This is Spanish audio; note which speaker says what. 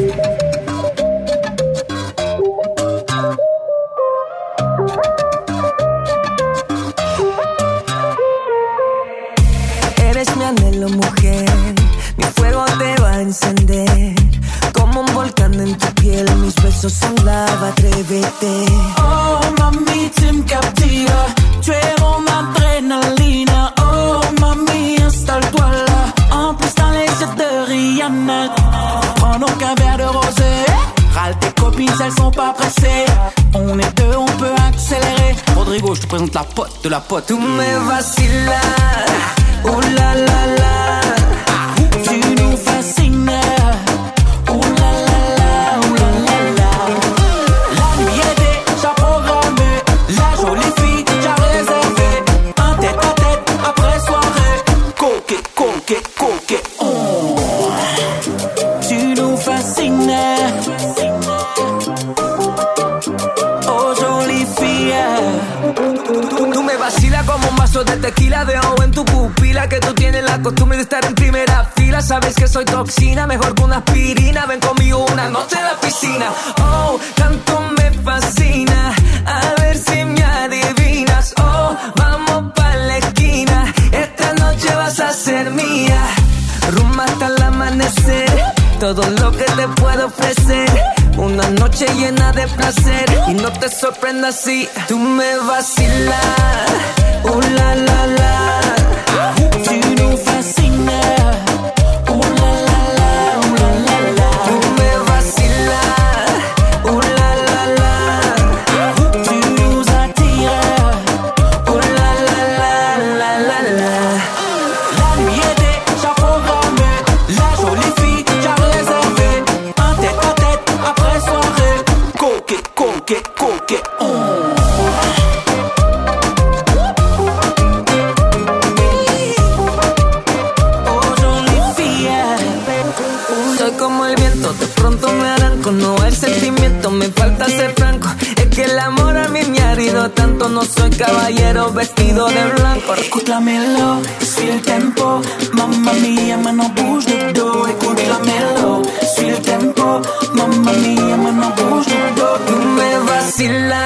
Speaker 1: Eres mi anhelo, mujer, mi fuego te va a encender. Como un volcán en tu piel, mis besos son lava, atrévete.
Speaker 2: Oh, mami, tu me captives, tu es mon adrénaline. Oh, mami, installe-toi là, en plus dans les yeux de Rihanna. Prends donc un verre de rosé, râle tes copines, elles sont pas pressées. On est deux, on peut accélérer. Rodrigo, je te présente la pote de la pote.
Speaker 1: Tu me vacilas, oh la la la.
Speaker 2: Tu nous fascines, oh la la la, oh la la la. La nuit est déjà programmée, la jolie fille déjà réservée. Un tête à tête après soirée, coquet, coquet, coquet. Oh. Tu nous fascines, oh jolie fille.
Speaker 1: Tú me vacilas como un vaso de tequila, dejo en tu pupila que tú tienes la costumbre de estar en primera fila. Sabes que soy toxina, mejor que una aspirina. Ven conmigo una noche en la piscina. Oh, tanto me fascina, a ver si me adivinas. Oh, vamos pa' la esquina, esta noche vas a ser mía. Rumba hasta el amanecer, todo lo que te puedo ofrecer. Una noche llena de placer y no te sorprendas si tú me vacilas. Oh la la la.
Speaker 2: Tu nous fascines, oh la la la, oh la la la.
Speaker 1: Tú me vacilas. Oh la la la.
Speaker 2: Tu nous attires,
Speaker 1: Oh la la la la la la.
Speaker 2: la nuit est déjà programmée, la jolie fille déjà réservée. Un tête à tête après soirée, coquet, coquet, coquet. Oh.
Speaker 1: Soy como el viento, de pronto me arranco. No el sentimiento, me falta ser franco. Es que el amor a mí me ha herido tanto. No soy caballero vestido de blanco.
Speaker 2: Écoute la mélo, suis le tempo. Mamma mia, maintenant bouge de dos. Écoute la mélo, suis le tempo. Mamma mia, maintenant bouge de dos.
Speaker 1: Tú me vacilas.